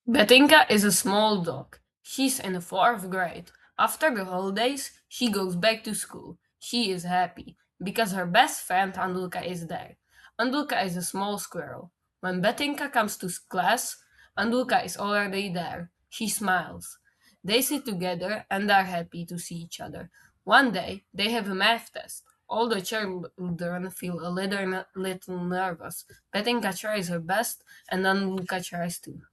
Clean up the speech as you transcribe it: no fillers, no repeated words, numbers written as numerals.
Betinka is a small dog. She's in the fourth grade. After the holidays, she goes back to school. She is happy because her best friend Andulka is there. Andulka is a small squirrel. When Betinka comes to class, Andulka is already there. She smiles. They sit together and are happy to see each other. One day, they have a math test. All the children feel a little nervous. Betinka tries her best, and Andulka tries too.